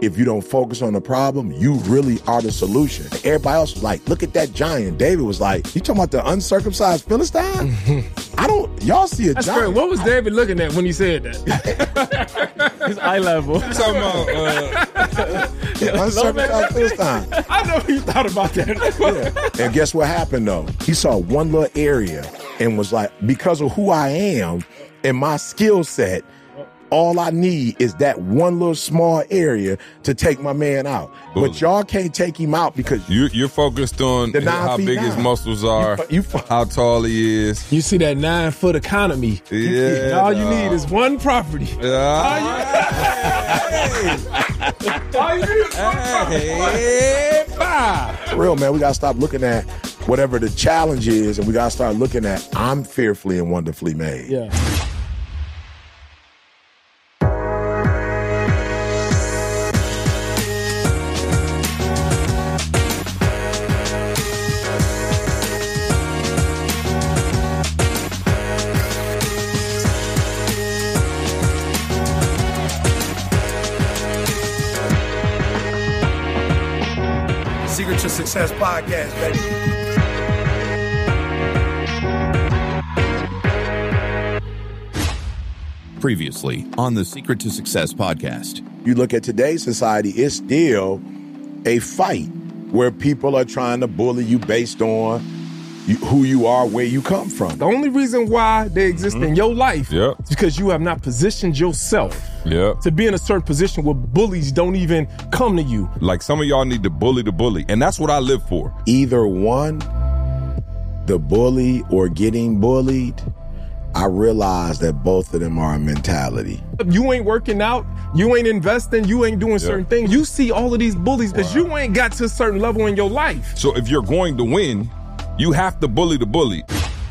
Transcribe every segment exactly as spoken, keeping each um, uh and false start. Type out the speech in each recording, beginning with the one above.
if you don't focus on the problem, you really are the solution. Everybody else was like, look at that giant. David was like, you talking about the uncircumcised Philistine? I don't, y'all see a That's giant. great. What was David looking at when he said that? His eye level. Talking about, uh, Yeah, uncircumcised Philistine. I know you thought about that. Yeah. And guess what happened though? He saw one little area and was like, because of who I am and my skill set, all I need is that one little small area to take my man out. Bully. But y'all can't take him out because you, you're focused on how big nine. his muscles are, you, you, how tall he is. You see that nine foot economy. Yeah. All you need is one property. Uh, all, you, all you need is one property. Hey, For real, man, we got to stop looking at whatever the challenge is, and we got to start looking at I'm fearfully and wonderfully made. Yeah. Secret to Success podcast, baby. Previously on the Secret to Success podcast. You look at today's society, it's still a fight where people are trying to bully you based on you, who you are, where you come from. The only reason why they exist mm-hmm. in your life yep. is because you have not positioned yourself yep. to be in a certain position where bullies don't even come to you. Like some of y'all need to bully the bully, and that's what I live for. Either one, the bully or getting bullied, I realize that both of them are a mentality. You ain't working out, you ain't investing, you ain't doing yep. certain things. You see all of these bullies because wow. you ain't got to a certain level in your life. So if you're going to win, you have to bully the bully.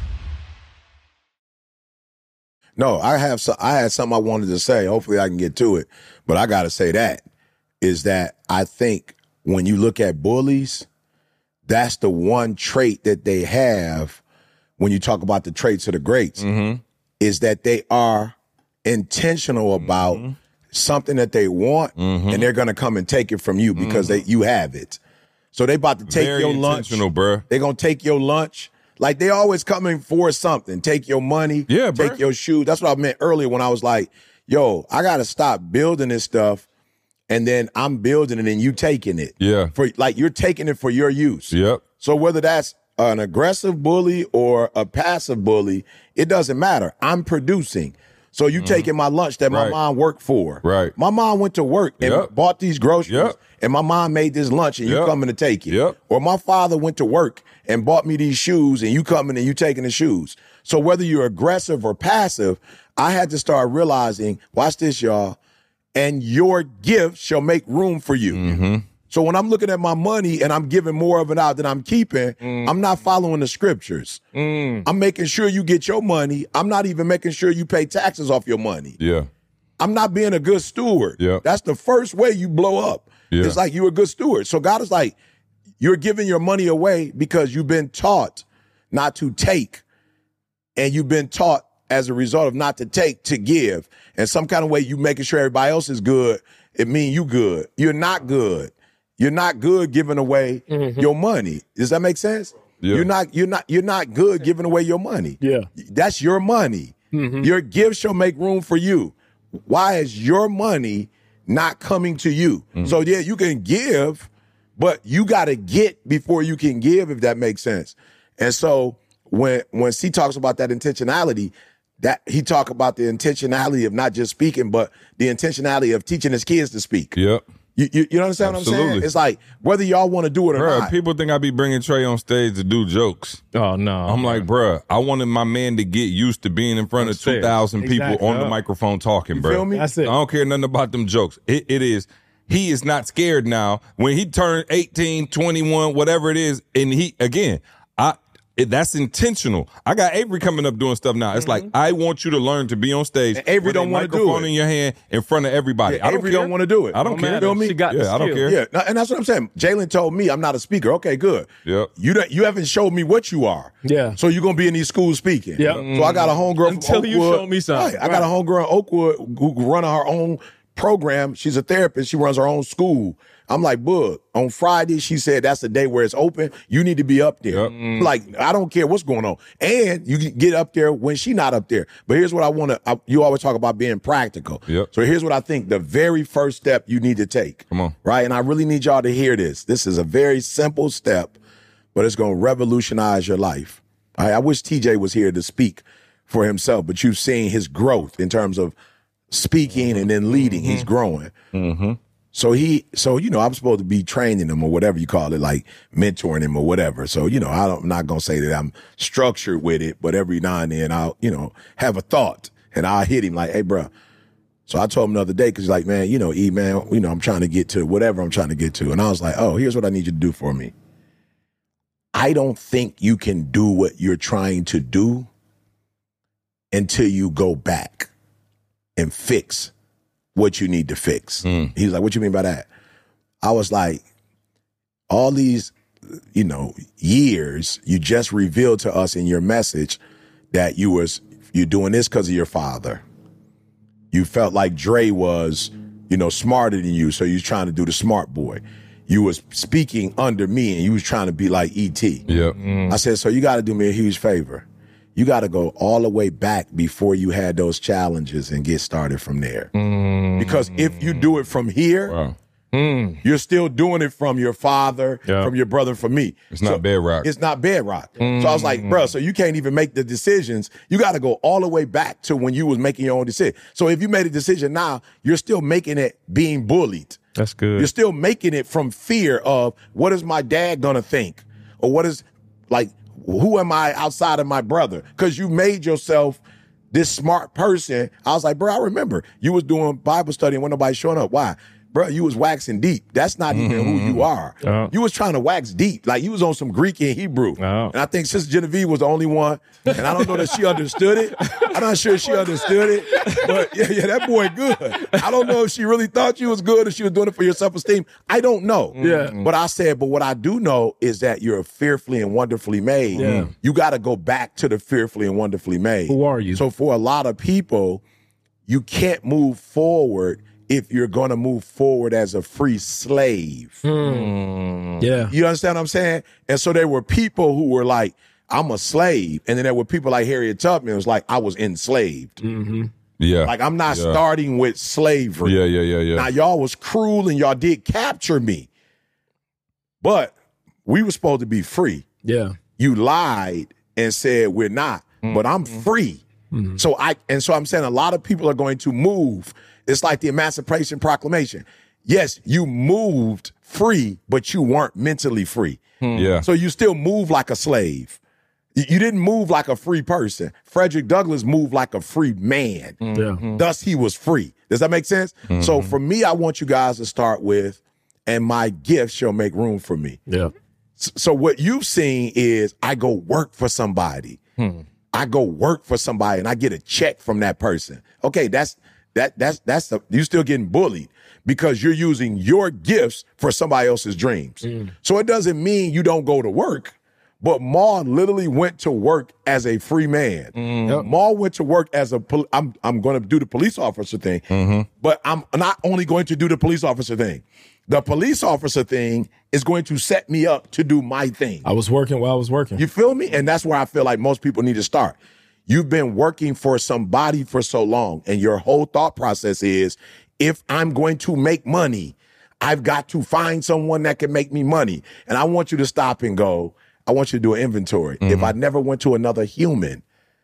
No, I have. So, I had something I wanted to say. Hopefully I can get to it. But I got to say that is that I think when you look at bullies, that's the one trait that they have when you talk about the traits of the greats mm-hmm. is that they are intentional about mm-hmm. something that they want mm-hmm. and they're going to come and take it from you because mm-hmm. they you have it. So they about to take Very your lunch. Bruh. They're going to take your lunch. Like they always coming for something. Take your money. Yeah, take bruh. your shoes. That's what I meant earlier when I was like, yo, I got to stop building this stuff. And then I'm building it and you taking it. Yeah. For like you're taking it for your use. Yep. So whether that's an aggressive bully or a passive bully, it doesn't matter. I'm producing. So you mm-hmm. taking my lunch that my right. mom worked for. Right. My mom went to work and yep. bought these groceries. Yep. And my mom made this lunch and you yep. coming to take it. Yep. Or my father went to work and bought me these shoes and you coming and you taking the shoes. So whether you're aggressive or passive, I had to start realizing, watch this, y'all, and your gift shall make room for you. Mm-hmm. So when I'm looking at my money and I'm giving more of it out than I'm keeping, mm. I'm not following the scriptures. Mm. I'm making sure you get your money. I'm not even making sure you pay taxes off your money. Yeah. I'm not being a good steward. Yeah. That's the first way you blow up. Yeah. It's like you're a good steward. So God is like, you're giving your money away because you've been taught not to take. And you've been taught as a result of not to take, to give. And some kind of way you making sure everybody else is good, it means you good. You're not good. You're not good giving away mm-hmm. your money. Does that make sense? Yeah. You're not, you're not, you're not good giving away your money. Yeah. That's your money. Mm-hmm. Your gift shall make room for you. Why is your money not coming to you? Mm-hmm. So yeah, you can give, but you got to get before you can give, if that makes sense. And so when, when C talks about that intentionality, that he talk about the intentionality of not just speaking, but the intentionality of teaching his kids to speak. Yep. You, you, you understand Absolutely. what I'm saying? It's like, whether y'all want to do it or bruh, not. People think I be bringing Trey on stage to do jokes. Oh, no. I'm like, bruh, I wanted my man to get used to being in front That's of two thousand people exactly. on the yeah. microphone talking, You bruh. feel me? That's it. I don't care nothing about them jokes. It, it is, he is not scared now. When he turned eighteen, twenty-one, whatever it is, and he, again, I, it, that's intentional. I got Avery coming up doing stuff now. It's mm-hmm. like, I want you to learn to be on stage. And Avery don't want to do it. Microphone in your hand in front of everybody. Yeah, I don't Avery care. don't want to do it. I don't No care. matter. Feel me? She got yeah, the I don't skill. care. Yeah, no, and that's what I'm saying. Jalen told me I'm not a speaker. Okay, good. Yep. You don't, you haven't showed me what you are. Yeah. So you're gonna be in these schools speaking. Yeah. So I got a homegirl Until from you Oakwood. show me something. Right. I got a homegirl in Oakwood who run her own program. She's a therapist. She runs her own school. I'm like, Bug, on Friday, she said that's the day where it's open. You need to be up there. Yep. Like, I don't care what's going on. And you can get up there when she's not up there. But here's what I want to, you always talk about being practical. Yep. So here's what I think the very first step you need to take. Come on. Right? And I really need y'all to hear this. This is a very simple step, but it's going to revolutionize your life. I, I wish T J was here to speak for himself, but you've seen his growth in terms of speaking and then leading. Mm-hmm. He's growing. Mm-hmm. So he, so, you know, I'm supposed to be training him or whatever you call it, like mentoring him or whatever. So, you know, I don't, I'm not going to say that I'm structured with it, but every now and then I'll, you know, have a thought and I'll hit him like, hey, bro. So I told him the other day, cause he's like, man, you know, E man, you know, I'm trying to get to whatever I'm trying to get to. And I was like, oh, here's what I need you to do for me. I don't think you can do what you're trying to do until you go back and fix what you need to fix. Mm. He's like, what you mean by that? I was like, all these, you know, years, you just revealed to us in your message that you was, you're doing this because of your father. You felt like Dre was, you know, smarter than you, so you was trying to do the smart boy. You was speaking under me and you was trying to be like E T. Yep. Mm. I said, so you got to do me a huge favor. You got to go all the way back before you had those challenges and get started from there. Mm. Because if you do it from here, wow. mm. you're still doing it from your father, yep. from your brother, from me. It's not so bedrock. It's not bedrock. Mm. So I was like, bro, so you can't even make the decisions. You got to go all the way back to when you was making your own decision. So if you made a decision now, you're still making it being bullied. That's good. You're still making it from fear of what is my dad going to think? Or what is, like, who am I outside of my brother? Because you made yourself this smart person. I was like, bro, I remember you was doing Bible study and when nobody showing up. Why? Bro, you was waxing deep. That's not even mm-hmm. who you are. Oh. You was trying to wax deep. Like, you was on some Greek and Hebrew. Oh. And I think Sister Genevieve was the only one. And I don't know that she understood it. I'm not sure she understood it. But, yeah, yeah, that boy good. I don't know if she really thought you was good or she was doing it for your self-esteem. I don't know. Yeah. But I said, but what I do know is that you're fearfully and wonderfully made. Yeah. You got to go back to the fearfully and wonderfully made. Who are you? So for a lot of people, you can't move forward if you're going to move forward as a free slave. Mm. Yeah. You understand what I'm saying? And so there were people who were like, I'm a slave. And then there were people like Harriet Tubman who was like, I was enslaved. Mm-hmm. Yeah. Like, I'm not yeah. starting with slavery. Yeah, yeah, yeah, yeah. Now, y'all was cruel and y'all did capture me. But we were supposed to be free. Yeah. You lied and said we're not, mm-hmm. but I'm free. Mm-hmm. So I, and so I'm saying a lot of people are going to move. It's like the Emancipation Proclamation. Yes, you moved free, but you weren't mentally free. Hmm. Yeah. So you still move like a slave. You didn't move like a free person. Frederick Douglass moved like a free man. Mm-hmm. Thus, he was free. Does that make sense? Mm-hmm. So for me, I want you guys to start with, and my gift shall make room for me. Yeah. So what you've seen is I go work for somebody. Hmm. I go work for somebody and I get a check from that person. Okay, that's that that's that's the, you still getting bullied because you're using your gifts for somebody else's dreams. Mm. So it doesn't mean you don't go to work. But Ma literally went to work as a free man. Mm. Yep. Ma went to work as a, pol- I'm I'm going to do the police officer thing, mm-hmm. but I'm not only going to do the police officer thing. The police officer thing is going to set me up to do my thing. I was working while I was working. You feel me? And that's where I feel like most people need to start. You've been working for somebody for so long, and your whole thought process is, if I'm going to make money, I've got to find someone that can make me money. And I want you to stop and go, I want you to do an inventory. Mm-hmm. If I never went to another human,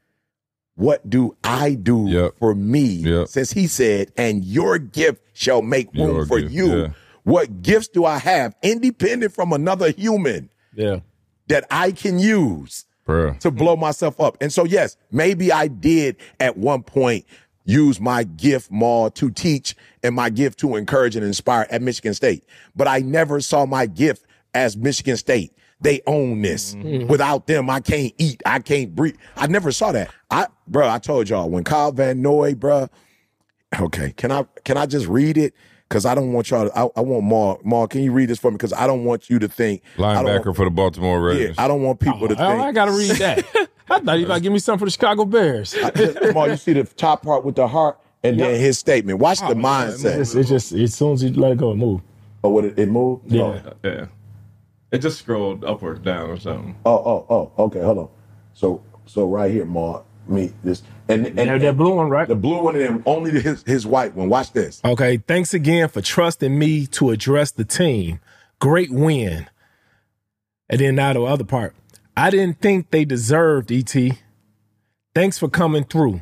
what do I do yep. for me? Yep. Since he said, and your gift shall make room your for gift, you. Yeah. What gifts do I have independent from another human yeah. that I can use Bruh. to blow myself up? And so, yes, maybe I did at one point use my gift more to teach and my gift to encourage and inspire at Michigan State. But I never saw my gift as Michigan State. They own this. Mm-hmm. Without them, I can't eat. I can't breathe. I never saw that. I, bro, I told y'all when Kyle Van Noy, bro. Okay, can I can I just read it? Because I don't want y'all to, I, I want Mark. Mark, can you read this for me? Because I don't want you to think. Linebacker want, for the Baltimore Ravens. Yeah, I don't want people oh, to think. I got to read that. I thought you about to give me something for the Chicago Bears. I just, Mark, you see the top part with the heart? and Yep. then his statement. Watch the It's, mindset. it's just as soon as you let it go, it move. Oh, what it, it moved? Yeah. Yeah. It just scrolled up or down or something. Oh, oh, oh, oh. Okay, hold on. So, so right here, Mark, me this, and and, That, that blue one, right? the blue one and only the, his his white one. Watch this. Okay, thanks again for trusting me to address the team. Great win. And then now the other part. I didn't think they deserved, E T. Thanks for coming through.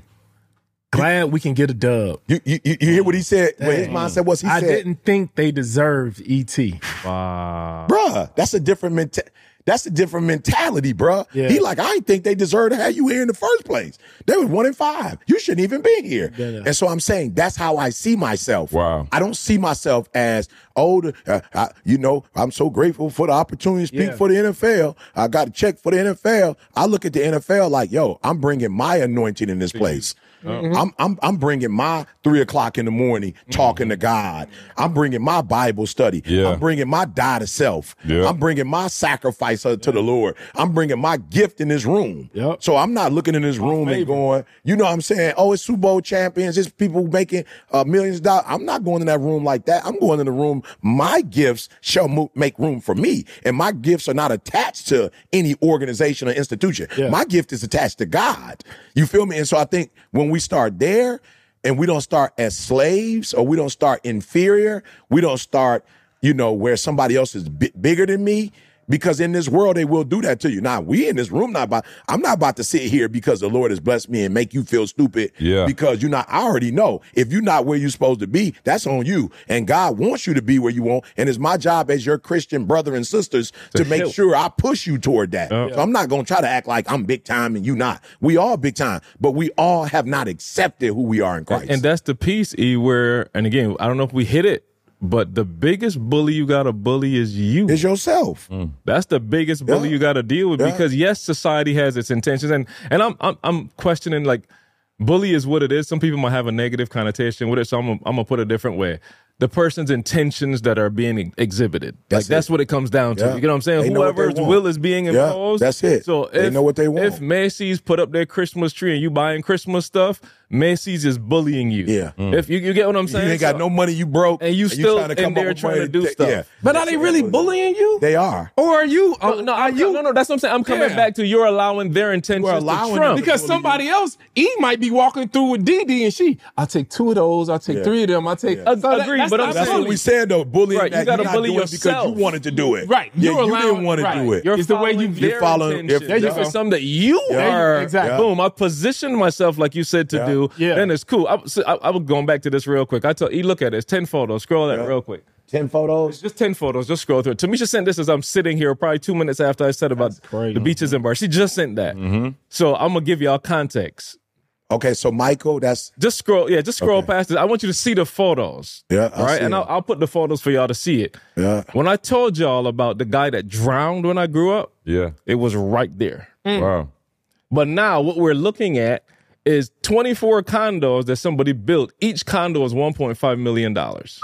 Glad we can get a dub. You you, you hear what he said? What his mindset was? He I said, didn't think they deserved, E T. Wow. "Bruh, that's a different menta- That's a different mentality, bruh." Yeah. He like, I didn't think they deserved to have you here in the first place. They was one in five. You shouldn't even be here. Yeah, yeah. And so I'm saying that's how I see myself. Wow. I don't see myself as older. Uh, I, you know, I'm so grateful for the opportunity to speak Yeah. for the N F L. I got a check for the N F L. I look at the N F L like, yo, I'm bringing my anointing in this place. Mm-hmm. I'm I'm I'm bringing my three o'clock in the morning talking to God. I'm bringing my Bible study. Yeah. I'm bringing my die to self. Yeah. I'm bringing my sacrifice uh, to the Lord. I'm bringing my gift in this room. Yep. So I'm not looking in this room and going, you know what I'm saying? Oh, it's Super Bowl champions. It's people making uh, millions of dollars. I'm not going in that room like that. I'm going in the room. My gifts shall mo- make room for me. And my gifts are not attached to any organization or institution. Yeah. My gift is attached to God. You feel me? And so I think when we start there and we don't start as slaves or we don't start inferior, we don't start, you know, where somebody else is bi- bigger than me. Because in this world, they will do that to you. Now, we in this room, not about, I'm not about to sit here because the Lord has blessed me and make you feel stupid. Yeah. Because you're not, I already know. If you're not where you're supposed to be, that's on you. And God wants you to be where you want. And it's my job as your Christian brother and sisters to, make help. sure I push you toward that. So I'm not going to try to act like I'm big time and you not. We all big time, but we all have not accepted who we are in Christ. And that's the piece, E, where, and again, I don't know if we hit it, but the biggest bully you got to bully is you. It's yourself. That's the biggest bully Yeah. you got to deal with Yeah. because yes, society has its intentions, and and I'm I'm, I'm questioning like, bully is what it is. Some people might have a negative connotation with it, so I'm gonna, I'm gonna put it a different way. The person's intentions that are being exhibited, That's like that's it. what it comes down to. Yeah. You know what I'm saying? They know what they Whoever's want. will is being Yeah, imposed. that's it. So They if, know what they want. If Macy's put up their Christmas tree and you buying Christmas stuff, Macy's is bullying you. Yeah. If you, you get what I'm You saying? ain't got So- no money, you broke. And you still trying to in come there up with trying money to do ta- stuff. Yeah. But are they really bullying you? They are. Or are you? No, no, are I'm, you? no, no, that's what I'm saying. I'm coming Yeah. back to you're allowing their intentions We're allowing to trump. them. Because somebody else, E might be walking through with D D and she, I'll take two of those, I'll take Yeah. three of them, I'll take. Ag- So that- agreed, that's but not I'm That's saying- what we said though. Bullying Right, you that gotta you're not bully doing it because yourself. you wanted to do it. Right. Yeah, You're you allowing- didn't want to right. do it. You're It's the way following you- their you're following- intentions. if- If yeah. it's something that you Yeah. are, Exactly. boom, I positioned myself like you said to Yeah. do, Yeah. then it's cool. I, so I, I was going back to this real quick. I tell E, look at it. It's ten photos. Scroll that Yeah. real quick. Ten photos. Just ten photos. Just scroll through it. Tamisha sent this as I'm sitting here probably two minutes after I said about crazy. the beaches in bar. She just sent that. So I'm going to give y'all context. Okay, so Michael, that's Just scroll, yeah, just scroll Okay. past it. I want you to see the photos. Yeah, I all right, see and it. I'll, I'll put the photos for y'all to see it. Yeah. When I told y'all about the guy that drowned when I grew up, Yeah. it was right there. Wow. But now what we're looking at is twenty-four condos that somebody built. Each condo is one point five million dollars.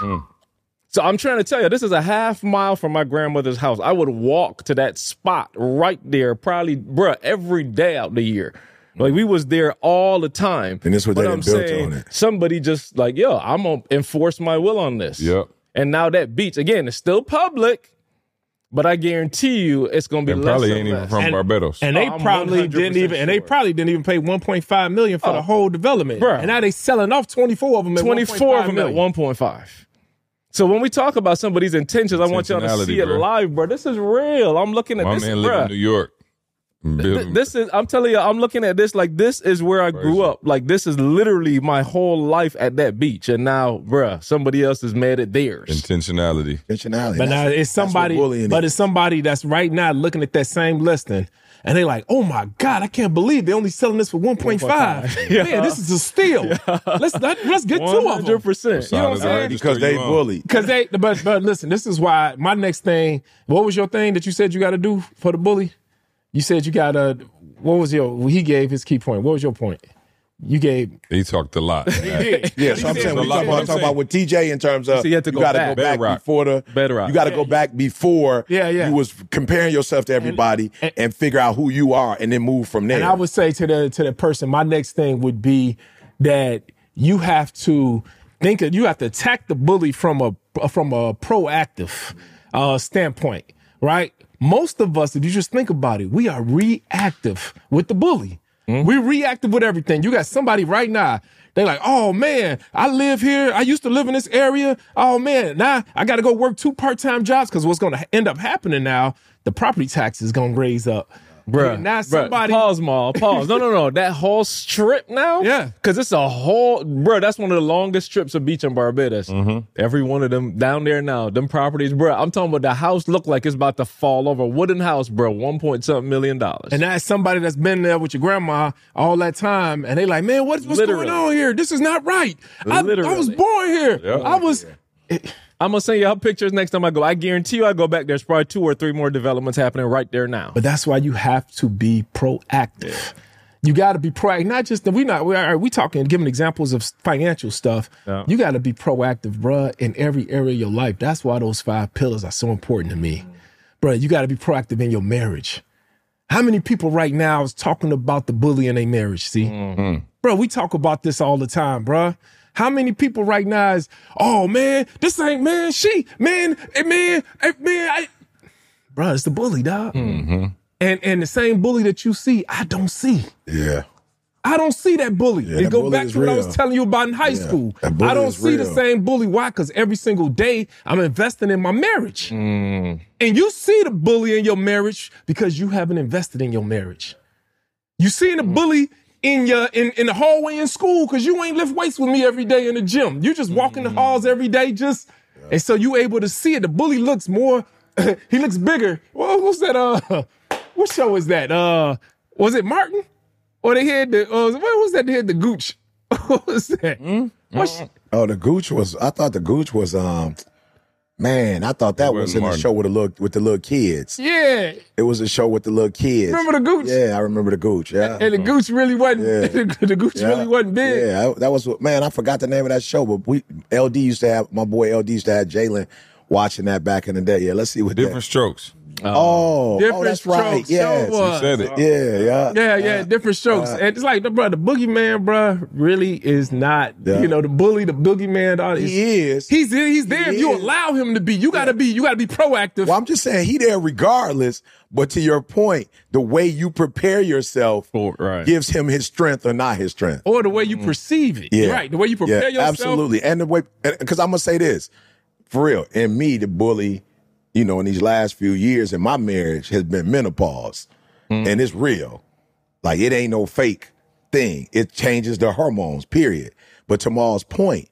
So I'm trying to tell you, this is a half mile from my grandmother's house. I would walk to that spot right there, probably, bruh, every day out the year. Like we was there all the time. And this what But they I'm done built saying, on it. somebody just like, yo, I'm gonna enforce my will on this. Yep. And now that beach, again, it's still public, but I guarantee you it's gonna be And less probably and ain't even less. from And- Barbados. And they Oh, I'm probably one hundred didn't even, and they sure. probably didn't even pay one point five million for the whole development. Bruh. And now they selling off twenty-four of them at twenty-four of them at million. one point five. So when we talk about somebody's intentions, I want y'all to see it Intentionality, bro. live, bro. This is real. I'm looking at My this, man live in bro. New York. Th- Building- This is, I'm telling you, I'm looking at this like this is where I grew Crazy. up. Like this is literally my whole life at that beach. And now, bruh, somebody else has made it theirs. intentionality. intentionality. But now That's- it's that's what somebody, bullying but is. it's somebody that's right now looking at that same listing, and they like, oh my God, I can't believe they're only selling this for one point five. Yeah. Man, this is a steal. Let's let, let's get two one of hundred them. percent. You know what I'm Side of the saying? register because they you on. bully. Because they, but but listen, this is why my next thing. What was your thing that you said you got to do for the bully? You said you got to. What was your? Well, he gave his key point. What was your point? You gave. He talked a lot. Yeah, so I'm saying we a lot talking more about, to talking say. about with T J in terms of So you have to go gotta back. go back Bedrock. before the Bedrock. you got to go back before Yeah, yeah. you was comparing yourself to everybody and, and- figure out who you are and then move from there. And I would say to the to the person, my next thing would be that you have to think of, you have to attack the bully from a from a proactive uh, standpoint, right? Most of us, if you just think about it, we are reactive with the bully. Mm-hmm. We're reactive with everything. You got somebody right now. They're like, oh, man, I live here. I used to live in this area. Oh, man, now I got to go work two part-time jobs because what's going to end up happening now, the property tax is going to raise up. Bruh, now somebody. Bruh, pause, Maul. Pause. No, no, no. That whole strip now? Yeah. Because it's a whole, bro, that's one of the longest strips of beach in Barbados. Mm-hmm. Every one of them down there now, them properties, bro. I'm talking about the house look like it's about to fall over. Wooden house, bro, one point something million dollars. And that's somebody that's been there with your grandma all that time. And they like, man, what's, what's going on here? This is not right. I, I was born here. Yep. I was. It, I'm going to send y'all pictures next time I go. I guarantee you I go back, there's probably two or three more developments happening right there now. But that's why you have to be proactive. Yeah. You got to be proactive. Not just, we not, we are we talking, giving examples of financial stuff. Yeah. You got to be proactive, bruh, in every area of your life. That's why those five pillars are so important to me. Bruh, you got to be proactive in your marriage. How many people right now is talking about the bully in their marriage, see? Mm-hmm. Bro, we talk about this all the time, bruh. How many people right now is, oh, man, this ain't, man, she, man, hey, man, hey, man, I, bro, it's the bully, dog. Mm-hmm. And and the same bully that you see, I don't see. Yeah. I don't see that bully. Yeah, and that go bully back to what real. I was telling you about in high yeah, school. I don't see real. the same bully. Why? Because every single day I'm investing in my marriage. Mm. And you see the bully in your marriage because you haven't invested in your marriage. You seeing the mm. bully in your in, in the hallway in school because you ain't lift weights with me every day in the gym. You just walk in the halls every day just, yeah. and so you able to see it. The bully looks more, he looks bigger. What, what's that? Uh, what show is that? Uh, was it Martin? Or they had the, uh, what was that? They had the Gooch. What was that? Mm-hmm. What oh, the Gooch was, I thought the Gooch was, um, man, I thought that it was in Martin. the show with the little, with the little kids. Yeah. It was a show with the little kids. Remember the Gooch? Yeah, I remember the Gooch, yeah. And the Gooch really wasn't, Yeah. the, the Gooch yeah. really wasn't big. Yeah, I, that was, man, I forgot the name of that show, but we, L D used to have, my boy L D used to have Jalen watching that back in the day. Yeah, let's see what Different that. strokes. Oh, different oh, that's right. Strokes. Yes, So you said it. Yeah, yeah. Yeah, yeah, uh, different strokes. Uh, and it's like, bro, the boogeyman, bro, really is not, yeah. you know, the bully, the boogeyman. All this. He is. He's he's there he if you is. allow him to be. You got to yeah. be, you got to be proactive. Well, I'm just saying he there regardless, but to your point, the way you prepare yourself oh, right. gives him his strength or not his strength. Or the way you perceive it. Yeah. Right, the way you prepare yeah, yourself. Absolutely. And the way, because I'm going to say this, for real, and me, the bully, you know, in these last few years in my marriage has been menopause. Mm. And it's real. Like, it ain't no fake thing. It changes the hormones, period. But to Maul's point,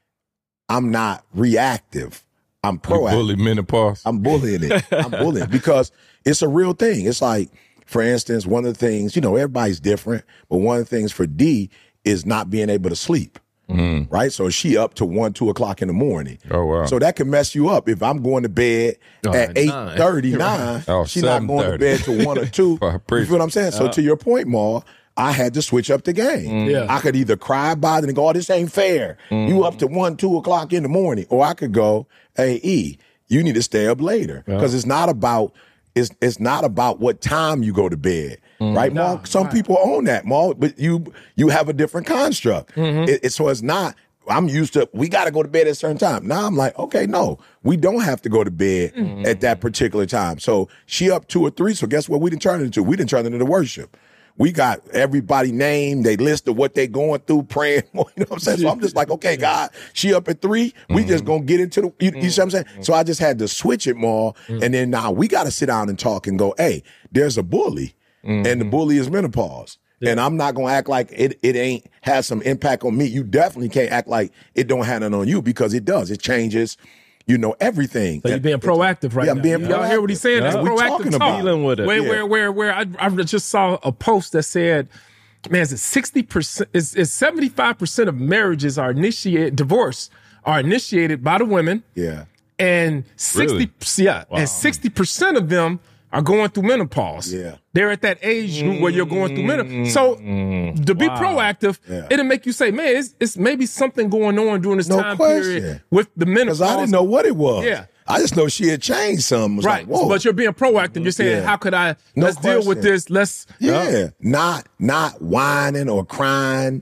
I'm not reactive. I'm proactive. You bully menopause. I'm bullying it. I'm bullying because it's a real thing. It's like, for instance, one of the things, you know, everybody's different, but one of the things for D is not being able to sleep. Mm. Right? So she up to one, two o'clock in the morning. Oh, wow. So that can mess you up. If I'm going to bed oh, at eight thirty-nine, oh, she's not going to bed till one or two. You feel what I'm saying? So uh, to your point, Maul, I had to switch up the game. Mm. Yeah. I could either cry about it and go, oh, this ain't fair. Mm. You up to one, two o'clock in the morning. Or I could go, hey, E, you need to stay up later. Because yeah. it's not about it's it's not about what time you go to bed. Mm. Right, Maul? No, Some right. people own that, Maul, but you you have a different construct. Mm-hmm. It, it, so it's not, I'm used to, we got to go to bed at a certain time. Now I'm like, okay, no, we don't have to go to bed mm-hmm. at that particular time. So she up two or three, so guess what we didn't turn it into? We didn't turn it into worship. We got everybody named, they list of what they going through, praying, you know what I'm saying? So I'm just like, okay, God, she up at three, we mm-hmm. just gonna get into the, you, you see what I'm saying? Mm-hmm. So I just had to switch it more, mm-hmm. and then now we got to sit down and talk and go, hey, there's a bully. Mm-hmm. And the bully is menopause. Yeah. And I'm not going to act like it it ain't has some impact on me. You definitely can't act like it don't have none on you because it does. It changes, you know, everything. So you're being proactive right yeah, now. I'm being yeah. proactive. Y'all hear what he's saying? Yeah. That's We're proactive talking talk. about dealing with it. Where, yeah. where, where, where I, I just saw a post that said, man, is it sixty percent, is, is seventy-five percent of marriages are initiated, divorce are initiated by the women. Yeah. And sixty, Really? yeah, Wow. and sixty percent of them are going through menopause. Yeah. They're at that age group where you're going through menopause. So to be Wow. proactive, Yeah. it'll make you say, man, it's, it's maybe something going on during this No time question. period with the menopause. Because I didn't know what it was. Yeah. I just know she had changed something. It was Right. like, whoa. But you're being proactive. You're saying, Yeah. how could I, No let's deal with question. this. Let's, Yeah. Not not whining or crying.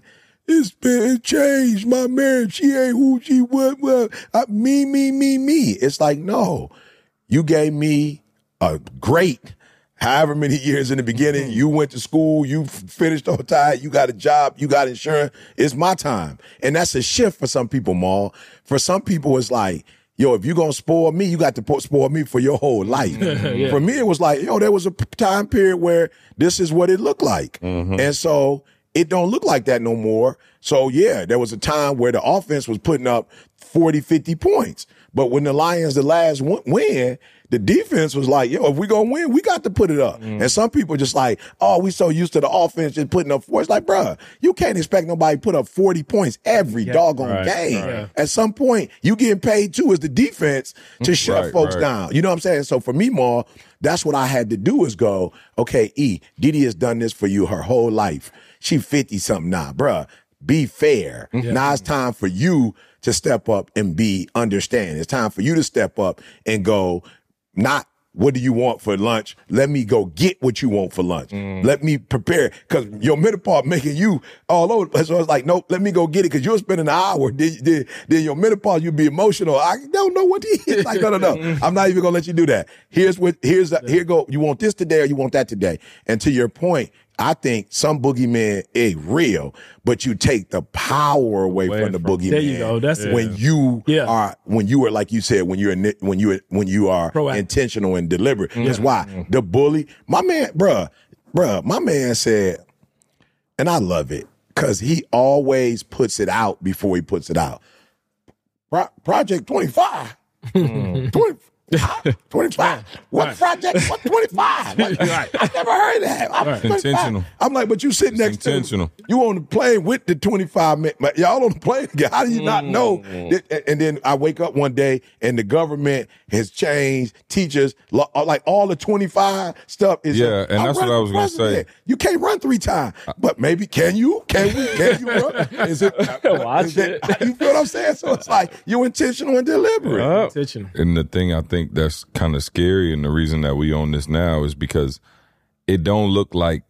it's been it changed. My man, she ain't who she was. Well, I, me, me, me, me. It's like, no, you gave me a great however many years in the beginning. You went to school, you f- finished on time, you got a job, you got insurance. It's my time. And that's a shift for some people, Maul. For some people, it's like, yo, if you're going to spoil me, you got to po- spoil me for your whole life. Yeah. For me, it was like, yo, there was a p- time period where this is what it looked like. Mm-hmm. And so it don't look like that no more. So, yeah, there was a time where the offense was putting up forty, fifty points. But when the Lions, the last w- win, the defense was like, yo, if we going to win, we got to put it up. Mm. And some people just like, oh, we so used to the offense just putting up four. It's like, bruh, you can't expect nobody to put up forty points every yeah, doggone right, game. Right. At some point, you getting paid too as the defense to shut right, folks right. down. You know what I'm saying? So for me, Ma, that's what I had to do is go, okay, E, Didi has done this for you her whole life. She fifty-something now. Bruh, be fair. Yeah. Now it's time for you to step up and be understanding. It's time for you to step up and go, not what do you want for lunch? Let me go get what you want for lunch. Mm. Let me prepare. Because your middle part making you all over. So it's like, nope, let me go get it because you'll spend an hour. Then, then, then your middle part, you'll be emotional. I don't know what it is. Like, no, no, no. I'm not even going to let you do that. Here's what, here's, the, here go. You want this today or you want that today? And to your point, I think some boogeyman is real, but you take the power away, away from the from, boogeyman. There you go. That's when it. you yeah. are when you are like you said when you're when you when you are Proactive. intentional and deliberate. Mm-hmm. That's why mm-hmm. the bully, my man, bruh, bruh, my man said, and I love it because he always puts it out before he puts it out. Pro- Project twenty-five, mm. twenty. twenty-five. What right. project? What twenty-five? Like, right. I never heard that. I'm right. intentional. I'm like, but you sitting next intentional. to you on the plane with the twenty-five minutes. Y'all on the plane together. How do you not know? Mm. That, and then I wake up one day and the government has changed. Teachers, like all the twenty-five stuff is. Yeah, and that's what I was going to say. You can't run three times, but maybe can you? Can we? Can you run? Is it? Watch is it it. You feel what I'm saying? So it's like you're intentional and deliberate. Uh, intentional. And the thing I think that's kind of scary, and the reason that we own this now is because it don't look like,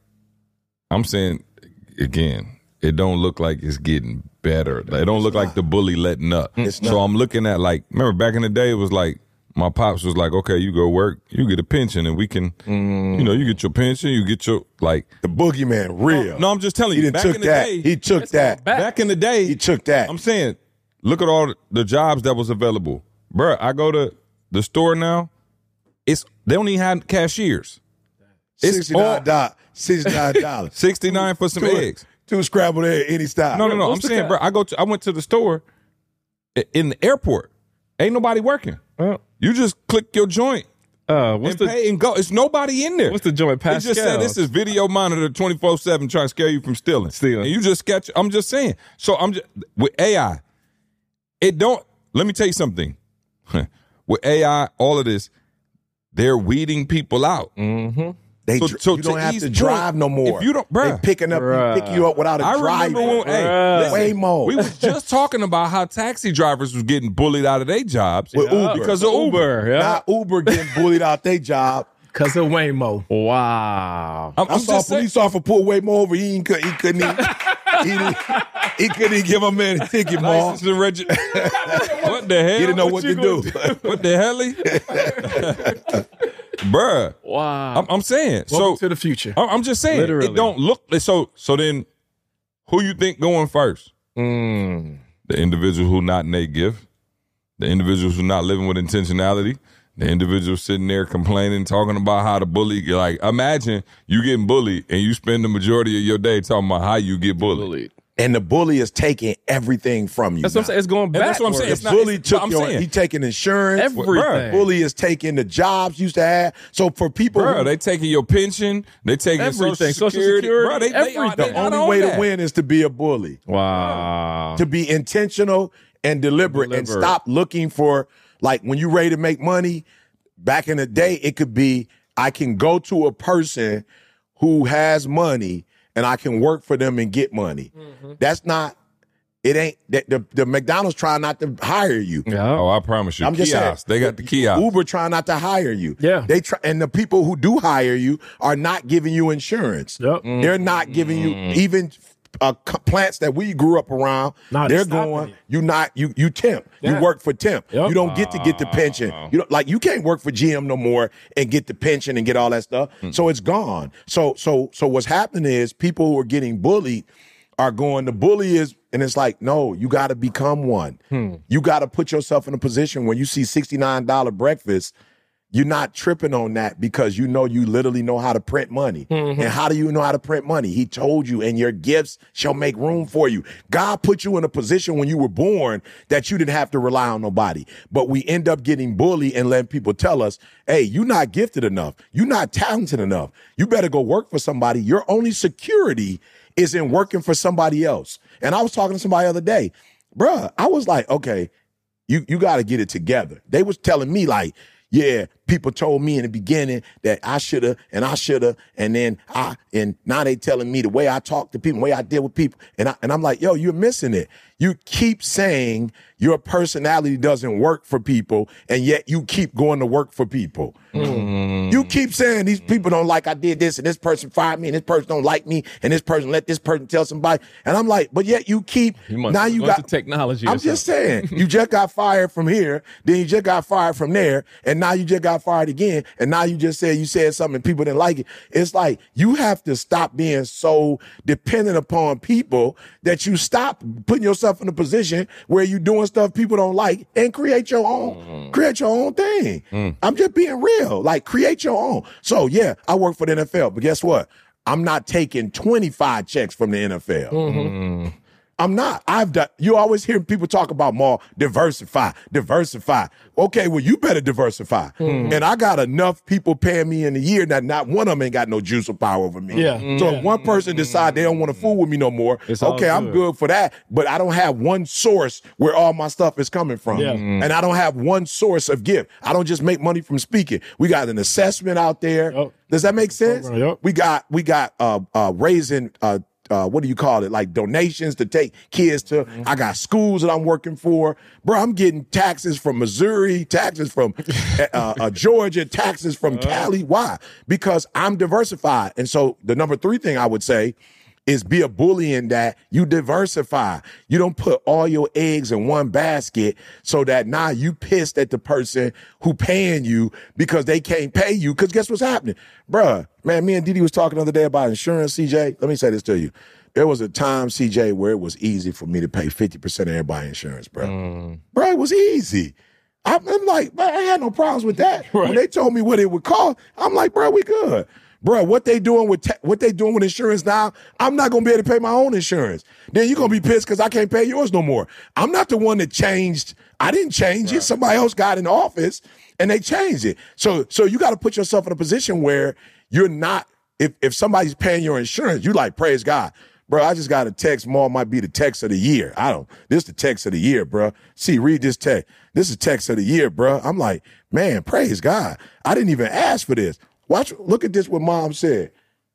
I'm saying again, it don't look like it's getting better. It don't look like the bully letting up. So I'm looking at, like, remember back in the day, it was like my pops was like, okay, you go work, you get a pension, and we can, mm. you know, you get your pension, you get your, like. The boogeyman, real. No, I'm just telling you. He back took in the that. Day, he took that. Back. back in the day. He took that. I'm saying, look at all the jobs that was available. Bruh, I go to the store now, it's they don't even have cashiers. It's sixty-nine dollars. sixty-nine dollars. sixty-nine for some two, eggs. Two scrambled eggs, any style. No, no, no. What's I'm saying, bro, I go to I went to the store in the airport. Ain't nobody working. Oh. You just click your joint. Uh, what's and the, pay and go. It's nobody in there. What's the joint? Pascal. It just said this is video monitor twenty-four seven trying to scare you from stealing. Stealing. And you just sketch. I'm just saying. So I'm just with A I. It don't. Let me tell you something. With A I, all of this, they're weeding people out. Mm-hmm. They so, so you don't have to drive no more. If you don't, bruh, they picking up, bruh. pick you up without a I driver. Remember when, hey, listen, way more. We was just talking about how taxi drivers was getting bullied out of their jobs with yeah. Uber because of Uber. Uber yeah. Not Uber getting bullied out their job. Because of Waymo. Wow. I'm, I'm I saw a police officer pull Waymo over. He, ain't, he couldn't even, he, didn't, he couldn't even give a man a ticket, Mom. What the hell? He didn't know what, what to do. do. What the hell? Bruh. Wow. I'm, I'm saying. Welcome so to the future. I'm just saying. Literally. It don't look so. So then, who you think going first? Mm. The individual who not in their gift, the individuals who not living with intentionality, the individual sitting there complaining, talking about how the bully. Like, imagine you getting bullied and you spend the majority of your day talking about how you get bullied. bullied. And the bully is taking everything from you. That's what I'm saying. It's going back. That's what I'm saying. The It's not, bully it's, took I'm your, saying. he taking insurance. Everything. The bully is taking the jobs you used to have. So for people, Bruh, who, they taking your pension, they taking Everything. Social Social Security. Security, Bruh, they, they, everything. they, the only way that. to win is to be a bully. Wow. To be intentional and deliberate, Deliberate. and stop looking for, like, when you're ready to make money. Back in the day, it could be, I can go to a person who has money and I can work for them and get money. Mm-hmm. That's not, it ain't, the, the, the McDonald's trying not to hire you. Yeah. Oh, I promise you. I'm just kiosks. saying, They got the kiosks. Uber trying not to hire you. Yeah. They try, and the people who do hire you are not giving you insurance. Yep. They're not giving you even uh, co- plants that we grew up around, Nah, they're they're stopping going. it. You not you you temp. Yeah. You work for temp. Yep. You don't get to get the pension. You don't like you can't work for G M no more and get the pension and get all that stuff. Hmm. So it's gone. So so so what's happening is people who are getting bullied are going. The bully is, and it's like, no, you got to become one. Hmm. You got to put yourself in a position when you see sixty-nine dollars breakfast. You're not tripping on that because you know you literally know how to print money. Mm-hmm. And how do you know how to print money? He told you, and your gifts shall make room for you. God put you in a position when you were born that you didn't have to rely on nobody. But we end up getting bullied and letting people tell us, hey, you're not gifted enough. You're not talented enough. You better go work for somebody. Your only security is in working for somebody else. And I was talking to somebody the other day. Bruh, I was like, okay, you, you got to get it together. They was telling me like, yeah, people told me in the beginning that I shoulda and I shoulda, and then I and now they telling me the way I talk to people, the way I deal with people, and I and I'm like, yo, you're missing it. You keep saying your personality doesn't work for people, and yet you keep going to work for people. Mm. You keep saying these people don't like I did this, and this person fired me, and this person don't like me, and this person let this person tell somebody, and I'm like, but yet you keep You must now you go got to technology. or I'm just something. saying, you just got fired from here, then you just got fired from there, and now you just got fired again, and now you just said you said something and people didn't like it. It's like you have to stop being so dependent upon people that you stop putting yourself in a position where you're doing stuff people don't like and create your own, mm. create your own thing. Mm. I'm just being real. Like, create your own. So yeah, I work for the N F L, but guess what? I'm not taking twenty-five checks from the N F L. Mm-hmm. I'm not. I've done. You always hear people talk about more diversify, diversify. Okay, well, you better diversify. Mm-hmm. And I got enough people paying me in a year that not one of them ain't got no juice or power over me. Yeah. So yeah. if one person decide they don't want to fool with me no more, It's all okay, I'm good. good for that. But I don't have one source where all my stuff is coming from. Yeah. Mm-hmm. And I don't have one source of gift. I don't just make money from speaking. We got an assessment out there. Yep. Does that make sense? Yep. We got we got uh uh raising uh Uh, what do you call it? Like donations to take kids to. Mm-hmm. I got schools that I'm working for, bro. I'm getting taxes from Missouri, taxes from uh, uh, Georgia, taxes from uh-huh. Cali. Why? Because I'm diversified. And so the number three thing I would say is be a bully in that you diversify. You don't put all your eggs in one basket so that now you pissed at the person who paying you because they can't pay you. Because guess what's happening? Bruh, man, me and Didi was talking the other day about insurance, C J. Let me say this to you. There was a time, C J, where it was easy for me to pay fifty percent of everybody's insurance, bro. Mm. Bro, it was easy. I'm, I'm like, man, I had no problems with that. Right. When they told me what it would cost, I'm like, bro, we good. Bro, what they doing with te- what they doing with insurance now? I'm not gonna be able to pay my own insurance. Then you're gonna be pissed because I can't pay yours no more. I'm not the one that changed. I didn't change right. it. Somebody else got in the office and they changed it. So, so you got to put yourself in a position where you're not. If if somebody's paying your insurance, you like, praise God, bro. I just got a text. More might be the text of the year. I don't. This is the text of the year, bro. See, read this text. This is text of the year, bro. I'm like, man, praise God. I didn't even ask for this. Watch, look at this, what mom said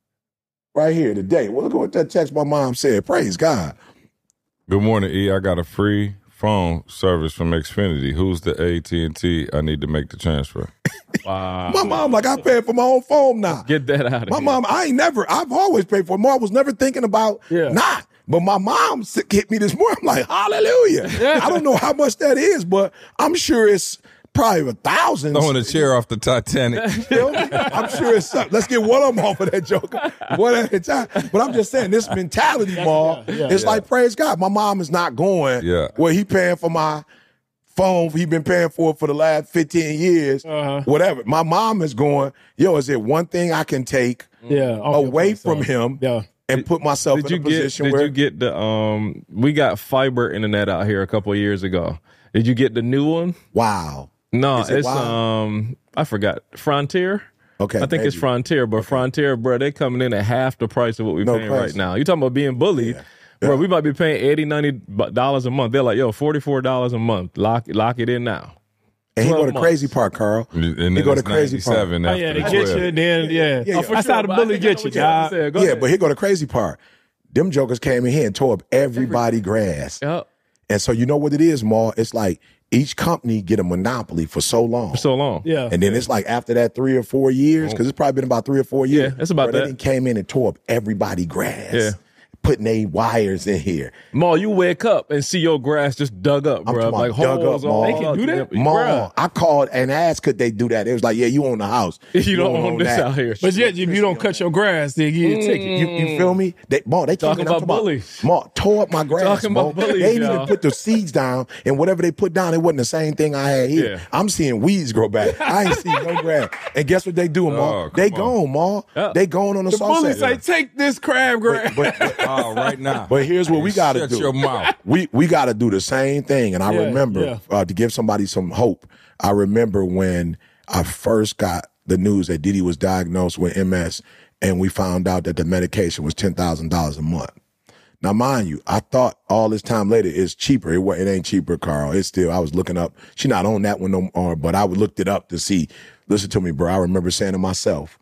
right here today. Well, look at what that text my mom said. Praise God. Good morning, E. I got a free phone service from Xfinity. Who's the A T and T I need to make the transfer? Wow. My mom, like, I pay for my own phone now. Get that out of my here. My mom, I ain't never, I've always paid for it. Mom was never thinking about yeah. not. But my mom hit me this morning. I'm like, hallelujah. I don't know how much that is, but I'm sure it's probably a thousand. Throwing a chair off the Titanic. I'm sure it's something. Let's get one of them off of that joker, one at a time. But I'm just saying, this mentality, Maul, yeah, yeah, it's yeah. like, praise God. My mom is not going yeah. where he paying for my phone. He been paying for it for the last fifteen years, uh-huh. whatever. My mom is going, yo, is there one thing I can take yeah, away from him? Yeah. And put myself did in a you position get, where. Did you get the, um, we got fiber internet out here a couple of years ago. Did you get the new one? Wow. No, it it's, wild? um, I forgot. Frontier? Okay. I think maybe. it's Frontier, but okay. Frontier, bro, they coming in at half the price of what we're no paying price. right now. You talking about being bullied. Yeah. Bro, yeah. we might be paying eighty dollars, ninety dollars a month. They're like, yo, forty-four dollars a month. Lock, lock it in now. And he go to the crazy part, Carl. And then he go to crazy part. Oh, yeah, they get you, then, yeah. yeah, oh, that's how the bully get you, guy. Yeah, ahead. But here go the crazy part. Them jokers came in here and tore up everybody grass. Yep. And so you know what it is, Maul? It's like each company get a monopoly for so long. For so long. Yeah. And then it's like after that three or four years, because it's probably been about three or four years. Yeah, it's about bro, that. They came in and tore up everybody grass. Yeah. putting they wires in here. Ma, you wake up and see your grass just dug up, I'm bro. talking Like about dug holes up, all Ma. They can do that? Ma, I called and asked could they do that. It was like, yeah, you own the house. You don't own this that. out here. But yet, if you don't cut your grass, they give you a ticket. You, you feel me? They, Ma, they came Talking in, I'm about bullies. Ma, tore up my grass. Talking Ma. about bullies, They didn't y'all. even put the seeds down, and whatever they put down, it wasn't the same thing I had here. Yeah. I'm seeing weeds grow back. I ain't see no grass. And guess what they do, Ma? Oh, come they on. gone, Ma. Yeah. They gone on the, The sauce. bully say, take this crab grass. But, but, Oh, right now. but here's what we got to Shut do. your mouth. We we got to do the same thing. And I Yeah, remember yeah. uh, to give somebody some hope. I remember when I first got the news that Diddy was diagnosed with M S, and we found out that the medication was ten thousand dollars a month. Now, mind you, I thought all this time later it's cheaper. It, wa- it ain't cheaper, Carl. It's still, I was looking up. She not on that one no more, but I looked it up to see. Listen to me, bro. I remember saying to myself,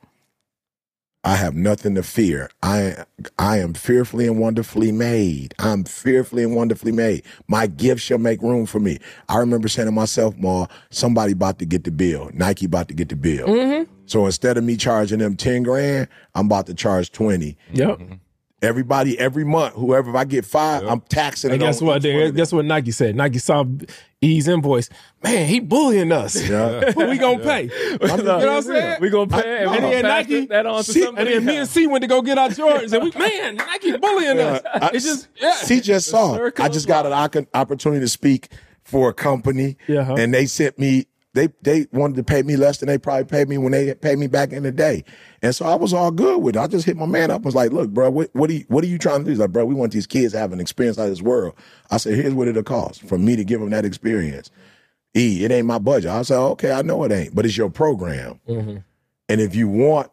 I have nothing to fear. I I am fearfully and wonderfully made. I'm fearfully and wonderfully made. My gift shall make room for me. I remember saying to myself, Ma, somebody about to get the bill. Nike about to get the bill. Mm-hmm. So instead of me charging them ten grand, I'm about to charge twenty. Yep. Everybody, every month, whoever, if I get five, I'm taxing And it. guess on what? each They, one of guess what Nike said? Nike saw E's invoice. Man, he bullying us. Yeah. Who we gonna pay? them. You know what I'm saying? We gonna pay and we And gonna then pass Nike, that on to C- somebody and then me and C went to go get our Jordans, and we, man, Nike bullying us. I- It's just, yeah. See just saw. circle I just got an oc- opportunity to speak for a company, Yeah, huh? and they sent me. They they wanted to pay me less than they probably paid me when they paid me back in the day, and so I was all good with it. I just hit my man up. and was like, "Look, bro, what what are you what are you trying to do?" He's like, "Bro, we want these kids to have an experience out of this world." I said, "Here's what it'll cost for me to give them that experience." E, it ain't my budget. I said, "Okay, I know it ain't, but it's your program, Mm-hmm. and if you want."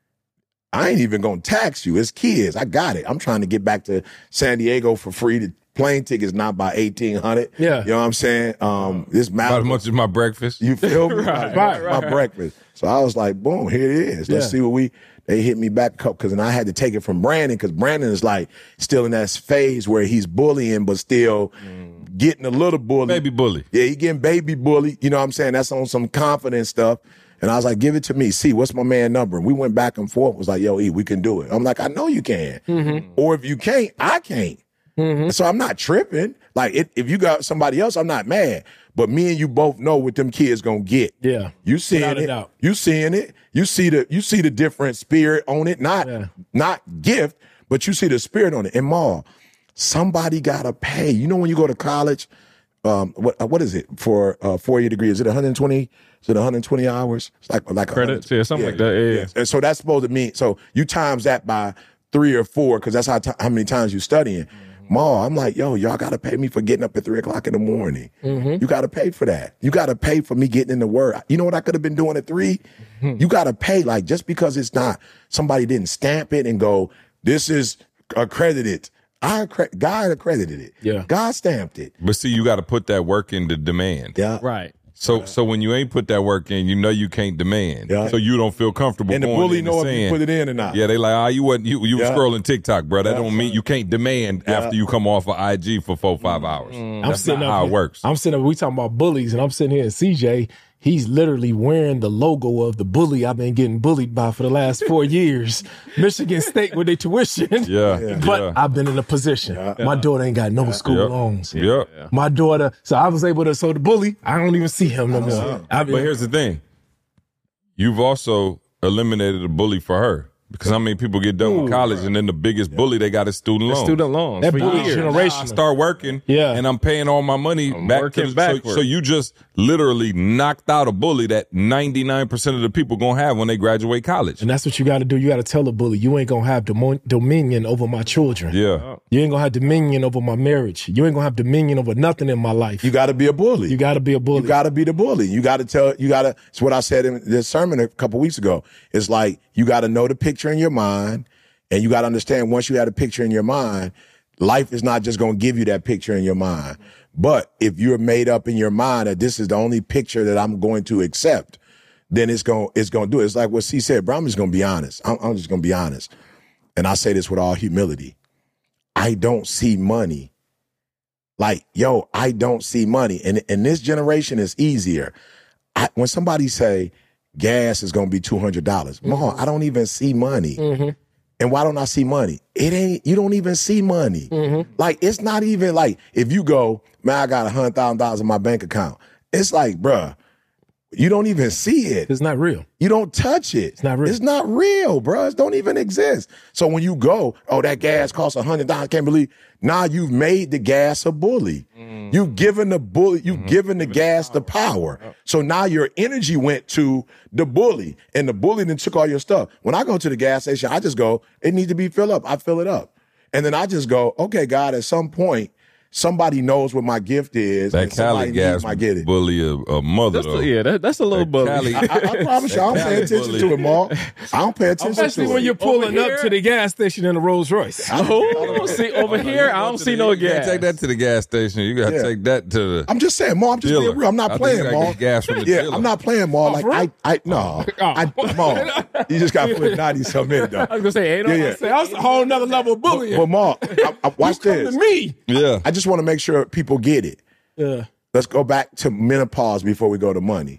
I ain't even gonna tax you. It's kids. I got it. I'm trying to get back to San Diego for free. The plane ticket's not by eighteen hundred. Yeah. You know what I'm saying? Um, this About as Malibu, much as my breakfast. you feel me? Right, my, right, my breakfast. So I was like, boom, here it is. Let's Yeah. see what we. They hit me back because and I had to take it from Brandon because Brandon is like still in that phase where he's bullying but still getting a little bully. Baby bully. Yeah, he getting baby bully. You know what I'm saying? That's on some confident stuff. And I was like, give it to me. See, what's my man number? And we went back and forth. It was like, yo, E, we can do it. I'm like, I know you can. Mm-hmm. Or if you can't, I can't. So I'm not tripping. Like, it, if you got somebody else, I'm not mad. But me and you both know what them kids gonna get. Yeah. You seeing Without a it. doubt. You seeing it. You see the you see the different spirit on it. Not Yeah. not gift, but you see the spirit on it. And Ma, somebody gotta pay. You know when you go to college, um, what uh, what is it for a four year degree? Is it one hundred twenty? Is it one hundred twenty hours? It's like like Credits, one hundred yeah, something like that, yeah, yeah. And so that's supposed to mean so you times that by three or four because that's how t- how many times you studying. Ma, I'm like, yo, y'all got to pay me for getting up at three o'clock in the morning. Mm-hmm. You got to pay for that. You got to pay for me getting in the word. You know what I could have been doing at three? Mm-hmm. You got to pay. Like, just because it's not, somebody didn't stamp it and go, this is accredited. I accre- God accredited it. Yeah. God stamped it. But see, you got to put that work into demand. Yeah. Right. So so when you ain't put that work in, you know you can't demand. Yeah. So you don't feel comfortable. And the going bully in know and if you saying, put it in or not. Yeah, they like, ah, you wasn't you you Yeah. was scrolling TikTok, bro. That Yeah. don't mean you can't demand Yeah. after you come off of I G for four five hours. I'm That's sitting not up how here- it works. I'm sitting up, we talking about bullies, and I'm sitting here and C J, he's literally wearing the logo of the bully I've been getting bullied by for the last four years. Michigan State with their tuition. Yeah, yeah. But Yeah. I've been in a position. My daughter ain't got no school Yep. loans. Yep. My daughter, so I was able to, so the bully, I don't even see him no more. I But here's the thing: you've also eliminated a bully for her. Because how many people get done with college and then the biggest bully they got is student loans. Student loans. that for bully years. generation. I start working, Yeah. and I'm paying all my money back to working the, so, backward. so you just literally knocked out a bully that ninety-nine percent of the people gonna have when they graduate college. And that's what you got to do. You got to tell the bully, you ain't going to have domo- dominion over my children. Yeah. You ain't going to have dominion over my marriage. You ain't going to have dominion over nothing in my life. You got to be a bully. You got to be a bully. You got to be the bully. You got to tell, you got to, it's what I said in this sermon a couple weeks ago. It's like, you got to know the picture in your mind, and you got to understand once you have a picture in your mind, life is not just going to give you that picture in your mind. But if you're made up in your mind that this is the only picture that I'm going to accept, then it's going, it's going to do it. It's like what C said, bro, I'm just going to be honest. I'm, I'm just going to be honest. And I say this with all humility. I don't see money. Like, yo, I don't see money. And in this generation, it's easier. I, when somebody say gas is going to be two hundred dollars, mm-hmm. Mom, I don't even see money. Mm-hmm. And why don't I see money? It ain't, you don't even see money. Mm-hmm. Like, it's not even like, if you go, man, I got one hundred thousand dollars in my bank account. It's like, bruh, you don't even see it. It's not real. You don't touch it. It's not real. It's not real, bruh. It don't even exist. So when you go, oh, that gas costs one hundred dollars, I can't believe. Now you've made the gas a bully. Mm. You've given the bully, you've mm-hmm. given the gas the power. So now your energy went to the bully, and the bully then took all your stuff. When I go to the gas station, I just go, it needs to be filled up. I fill it up. And then I just go, okay, God, at some point, somebody knows what my gift is. That and Cali gas might get it. bully a, a mother, That's though. the, yeah, that, that's a little That bully. Cali- I, I, I promise you, I don't pay attention to it, Mark. I don't pay attention Especially to when it. you're pulling Over up here- to the gas station in a Rolls Royce. Oh, see, over here, I don't see no You can't gas. take that to the gas station. You got to Yeah. take that to the I'm just saying, Mark, I'm just dealer. being real. I'm not I think playing, you gotta Mark. get gas from the Yeah, dealer. I'm not playing, Mark. Like, for real? I, I, no. I, Mark, you just got to put ninety something in it, though. I was gonna say, ain't no. Yeah, yeah. Say, that's a whole nother level of bullying. Well, Mark, I, I, watch Come this. to me. yeah. I just want to make sure people get it. Yeah. Let's go back to menopause before we go to money.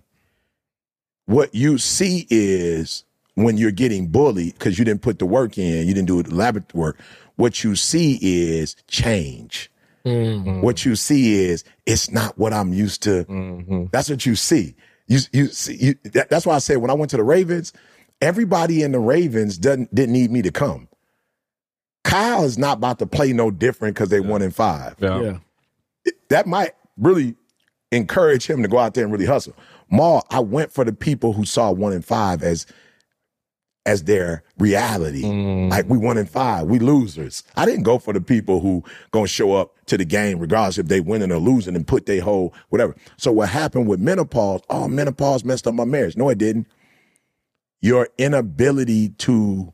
What you see is when you're getting bullied because you didn't put the work in, you didn't do the elaborate work. What you see is change. Mm-hmm. What you see is it's not what I'm used to. Mm-hmm. That's what you see. You you see. You, that, that's why I said when I went to the Ravens, everybody in the Ravens doesn't didn't need me to come. Kyle is not about to play no different because they won in five. Yeah. Yeah. That might really encourage him to go out there and really hustle. Ma, I went for the people who saw one in five as as their reality. Mm. Like, we won in five, we losers. I didn't go for the people who gonna show up to the game regardless if they winning or losing and put their whole whatever. So what happened with menopause, oh, menopause messed up my marriage. No, it didn't. Your inability to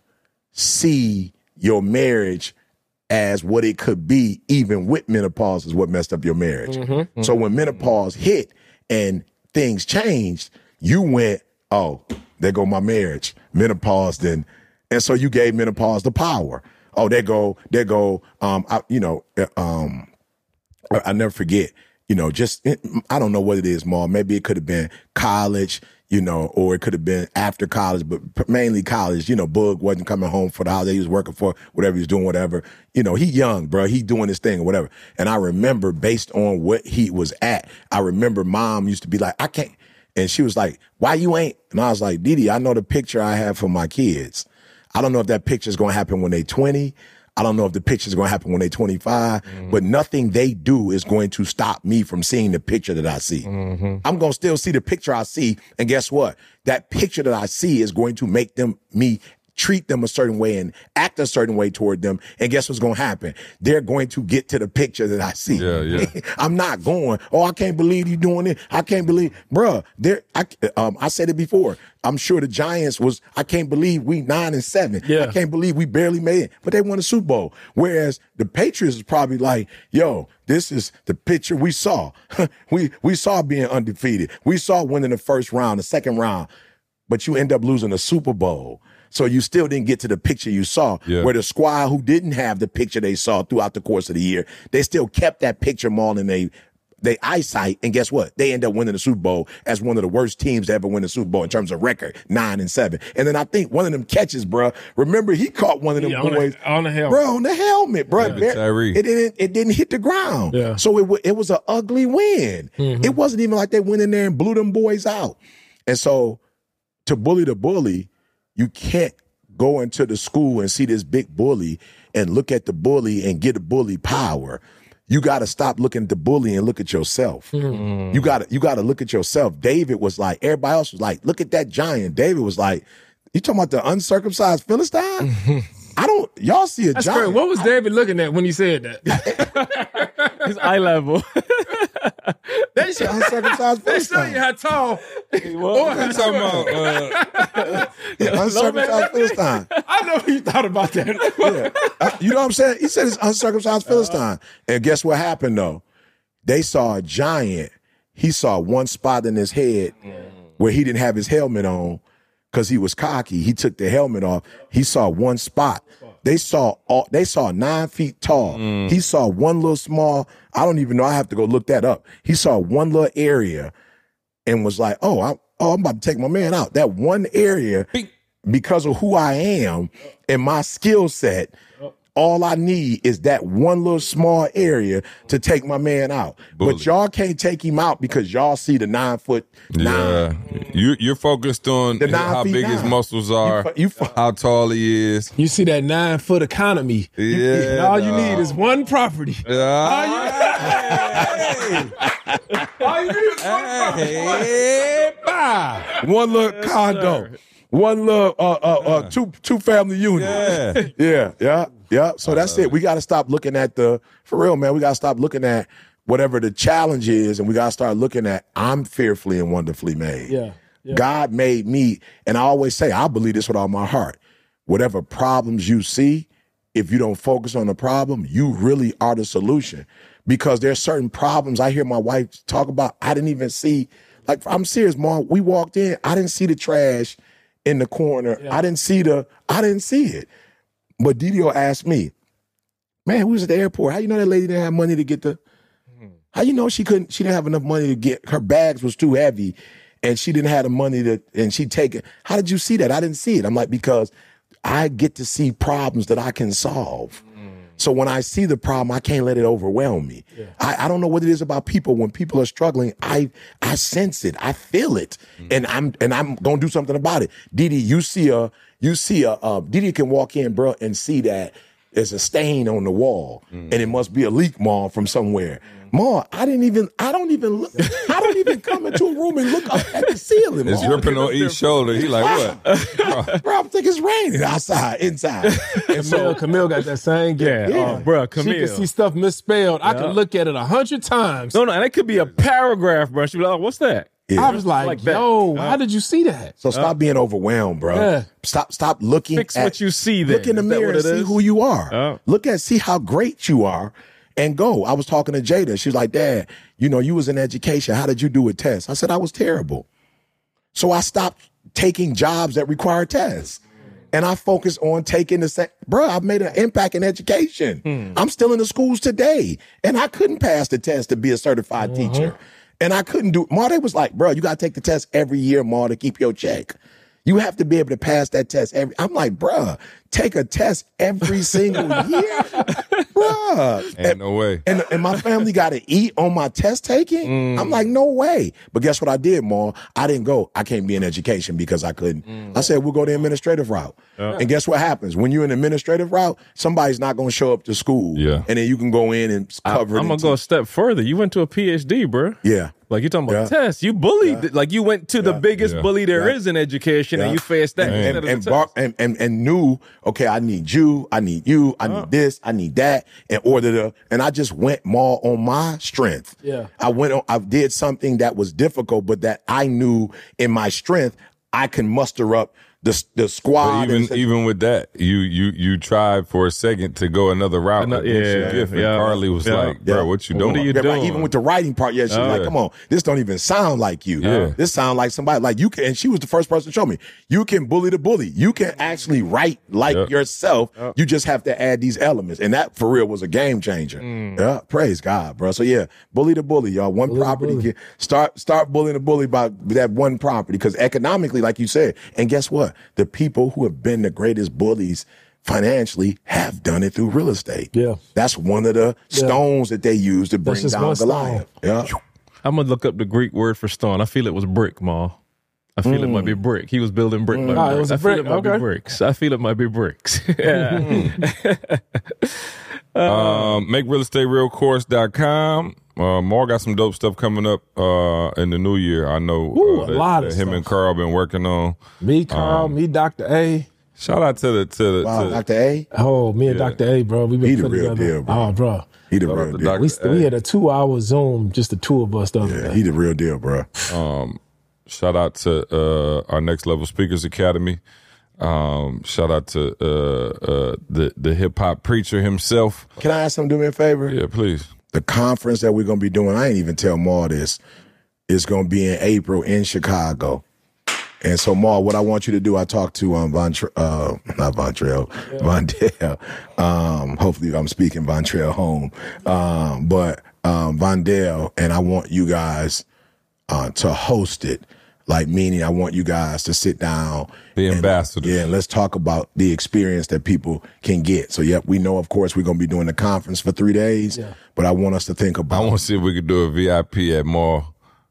see your marriage as what it could be, even with menopause, is what messed up your marriage. Mm-hmm. So when menopause hit and things changed, you went, oh, there go my marriage. Menopause then. And so you gave menopause the power. Oh, there go, there go, um, I, you know, um, I, I never forget, you know, just, I don't know what it is, Maul. Maybe it could have been college, you know, or it could have been after college, but mainly college. You know, Boog wasn't coming home for the holiday. He was working for whatever he was doing, whatever. You know, he young, bro. He doing his thing or whatever. And I remember, based on what he was at, I remember Mom used to be like, I can't. And she was like, why you ain't? And I was like, Didi, I know the picture I have for my kids. I don't know if that picture is going to happen when they twenty. I don't know if the picture is going to happen when they twenty-five, mm-hmm. but nothing they do is going to stop me from seeing the picture that I see. Mm-hmm. I'm going to still see the picture I see. And guess what? That picture that I see is going to make them, me treat them a certain way and act a certain way toward them. And guess what's going to happen? They're going to get to the picture that I see. Yeah, yeah. I'm not going, oh, I can't believe you doing it. I can't believe, bruh, there, I, um, I said it before. I'm sure the Giants was, I can't believe we nine and seven. Yeah. I can't believe we barely made it, but they won a Super Bowl. Whereas the Patriots is probably like, yo, this is the picture we saw. we, we saw being undefeated. We saw winning the first round, the second round, but you end up losing a Super Bowl. So you still didn't get to the picture you saw, yeah. where the squad who didn't have the picture they saw throughout the course of the year, they still kept that picture more in they, they eyesight. And guess what? They end up winning the Super Bowl as one of the worst teams to ever win the Super Bowl in terms of record, nine and seven. And then I think one of them catches, bro. Remember, he caught one of them Yeah, on boys the- on the helmet. bro, on the helmet, bro. Yeah, Tyree. It didn't, it didn't hit the ground. Yeah. So it, wa- it was an ugly win. Mm-hmm. It wasn't even like they went in there and blew them boys out. And so to bully the bully, you can't go into the school and see this big bully and look at the bully and get a bully power. You got to stop looking at the bully and look at yourself. Mm. You got to you got to look at yourself. David was like, everybody else was like, look at that giant. David was like, you talking about the uncircumcised Philistine? I don't, y'all see a That's giant. great. What was David looking at when he said that? His eye level. They show, Uncircumcised they show you Philistine. how tall. What are you talking about? Uh, Yeah, uncircumcised Philistine. I know you thought about that. Yeah. Uh, you know what I'm saying? He said it's uncircumcised Philistine. And guess what happened, though? They saw a giant. He saw one spot in his head where he didn't have his helmet on because he was cocky. He took the helmet off. He saw one spot. They saw all, they saw nine feet tall. Mm. He saw one little small, I don't even know. I have to go look that up. He saw one little area and was like, oh, I, oh, I'm about to take my man out. That one area, because of who I am and my skill set, all I need is that one little small area to take my man out. Bully. But y'all can't take him out because y'all see the nine foot Yeah, nine. you you're focused on The nine how feet big his nine. muscles are, You fu- you fu- how tall he is. You see that nine foot economy. Yeah, All you dog. need is one property. All you need is Hey, bye. One little condo, one little uh, uh, uh, two two family unit. Yeah. yeah, yeah, yeah. So that's it. We got to stop looking at the for real, man. We got to stop looking at whatever the challenge is, and we got to start looking at I'm fearfully and wonderfully made. Yeah, yeah. God made me, and I always say I believe this with all my heart. Whatever problems you see, if you don't focus on the problem, you really are the solution. Because there's certain problems I hear my wife talk about, I didn't even see. Like, I'm serious, Mom. We walked in, I didn't see the trash in the corner. Yeah. I didn't see the, I didn't see it. But Didi asked me, man, we was at the airport. How you know that lady didn't have money to get the, how you know she couldn't, she didn't have enough money to get, her bags was too heavy and she didn't have the money to, and she take it. How did you see that? I didn't see it. I'm like, because I get to see problems that I can solve. So when I see the problem, I can't let it overwhelm me. Yeah. I, I don't know what it is about people. When people are struggling, I I sense it, I feel it, mm-hmm. and I'm and I'm gonna do something about it. Didi, you see a you see a uh, Didi can walk in, bro, and see that there's a stain on the wall, mm-hmm. and it must be a leak, Ma, from somewhere. Ma, I didn't even, I don't even look, I don't even come into a room and look up at the ceiling. It's Ma. dripping on each shoulder. He like, what? Bro, I think it's raining outside, inside. And so Camille got that same Yeah, gift. oh, bro, She Camille. can see stuff misspelled. I can look at it a hundred times. No, no, and it could be a paragraph, bro. She'd be like, oh, what's that? Yeah. I was like, Like that. yo, Uh, how did you see that? So stop being overwhelmed, bro. Yeah. Stop stop looking Fix at what you see then. Look in the Is that mirror what and it see is? who you are. Oh. Look at see how great you are and go. I was talking to Jada. She was like, Dad, you know, you was in education. How did you do a test? I said, I was terrible. So I stopped taking jobs that require tests. And I focused on taking the same, bro, I've made an impact in education. Hmm. I'm still in the schools today. And I couldn't pass the test to be a certified Uh-huh. teacher. And I couldn't do, Ma, they was like, bro, you got to take the test every year, Ma, to keep your check. You have to be able to pass that test every, I'm like, bruh, take a test every single year? Bruh. Ain't And, no way. and, and my family got to eat on my test taking? Mm. I'm like, no way. But guess what I did, Ma? I didn't go, I can't be in education because I couldn't. Mm. I said, we'll go the administrative route. And guess what happens? When you're in the administrative route, somebody's not going to show up to school. Yeah. And then you can go in and I, cover I'm it. going and to go a teach. step further. You went to a P H D, bro. Yeah. Like, you talking about Yeah. tests. You bullied. Like, you went to the biggest Yeah. bully there is Yeah. in education, and Yeah. you faced that. and, instead of and, the bar, test. and, and and knew, okay, I need you, I need you, I need this, I need that, in order to, and I just went more on my strength. Yeah. I went on, I did something that was difficult, but that I knew in my strength, I can muster up the the squad. But even and say, even with that, you you you tried for a second to go another route. Another- against your yeah, gift, and yeah, Carly was yeah. like, "Bro, Yeah. what you What doing?" are you yeah, right, doing? even with the writing part, yeah, she was Oh, like, yeah. come on, this don't even sound like you. Yeah. This sound like somebody, like you can, and she was the first person to show me, you can bully the bully. You can actually write like Yep. yourself. You just have to add these elements. And that for real was a game changer. Mm. Yeah, praise God, bro. So yeah, bully the bully, y'all. One property, bully. can- start start bullying the bully by that one property. Because economically, like you said, and guess what? The people who have been the greatest bullies financially have done it through real estate. Yeah. That's one of the stones that they use to bring just down one stone. Goliath. Yeah. I'm going to look up the Greek word for stone. I feel it was brick, Ma. I feel it might be brick. He was building brick. by Ah, it brick. was a I feel brick, it might okay. be bricks. I feel it might be bricks. Yeah. Um, make real estate real course dot com. Uh, more got some dope stuff coming up uh, in the new year. I know Ooh, uh, a that, lot of that him stuff. and Carl been working on. Me, Carl, Um, me, Doctor A. Shout out to the to the Wow, to, Doctor A, Oh, me and Yeah. Doctor A, bro. We've been He the putting real together. deal, bro. Oh, bro. he the Shout out real to deal. Doctor We, we A. had a two hour Zoom, just the two of us the other Yeah, day. he the real deal, bro. Um, shout out to uh, our Next Level Speakers Academy. Um, shout out to uh, uh, the the hip hop preacher himself. Can I ask him to do me a favor? Yeah, please. The conference that we're gonna be doing, I ain't even tell Ma this, is gonna be in April in Chicago. And so, Ma, what I want you to do, I talked to um, Von, Tr- uh, not Von Trail, Von Dale. Um, hopefully, I'm speaking Von Trail home, um, but um, Von Dale, and I want you guys uh, to host it. Like, meaning I want you guys to sit down. The and, ambassadors. Yeah, and let's talk about the experience that people can get. So, yep, we know, of course, we're going to be doing the conference for three days, yeah. but I want us to think about. I want to see if we could do a V I P at more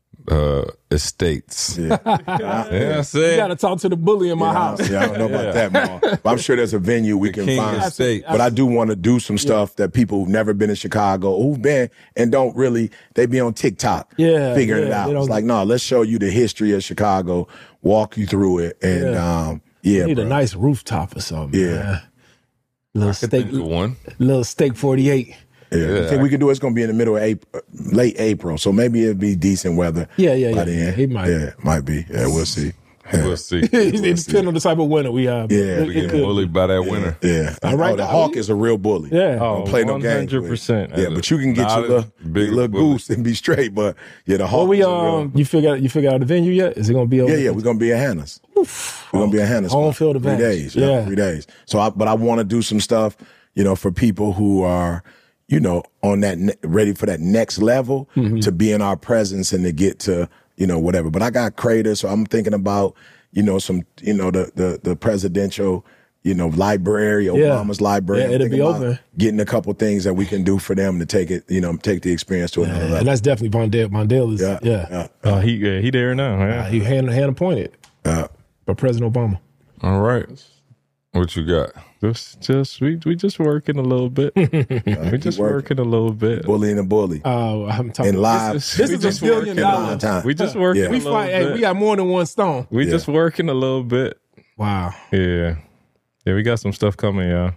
uh, estates. Yeah, yeah I said. You got to talk to the bully in my yeah, house. Yeah, I don't know about yeah. that, man. But I'm sure there's a venue we the can King find. Estate. But I do want to do some stuff yeah. that people who've never been in Chicago, who've been and don't really, they be on TikTok yeah, figuring yeah, it out. It's like, no, let's show you the history of Chicago, walk you through it. And, yeah, um, yeah you need bro. a nice rooftop or something. Yeah. Man. Little steak, one. little steak forty-eight. Yeah, yeah. I think we can do it. It's going to be in the middle of April, late April, so maybe it'll be decent weather. Yeah, yeah, by yeah. Then. It might. Yeah, it might be. Yeah, we'll see. We'll see. It we'll depends see. on the type of winner we have. Yeah, we get bullied by that yeah, winner. Yeah, all right. Oh, the Hawk is a real bully. Yeah, don't play no games. one hundred percent. Yeah, but you can get your little, big little goose and be straight. But yeah, the Hawk. Well, we is a um, real, you figure out you figure out the venue yet? Is it going to be over? Yeah, yeah, we're gonna be at Hannah's. Oof. We're gonna be at Hannah's. Home field three advantage. days. Yeah, yeah, three days. So, I, but I want to do some stuff, you know, for people who are, you know, on that ne- ready for that next level mm-hmm. to be in our presence and to get to, you know, whatever. But I got Crater, so I'm thinking about, you know, some, you know, the the, the presidential, you know, library, Obama's yeah. library. Yeah, it'll be open. Getting a couple things that we can do for them to take it, you know, take the experience to another yeah, level. And that's definitely Mondale. Mondale is, yeah. yeah. yeah. Uh, he yeah, he there now. Yeah. Uh, he hand, hand appointed Yeah. by President Obama. All right. What you got? Just, just we we just working a little bit. we just working. working a little bit. Bullying a bully. Oh, uh, I'm talking. In live. This is, this is a billion dollar time. We just working. Yeah. We a little fight. bit. Hey, we got more than one stone. We yeah. just working a little bit. Wow. Yeah, yeah. We got some stuff coming, y'all.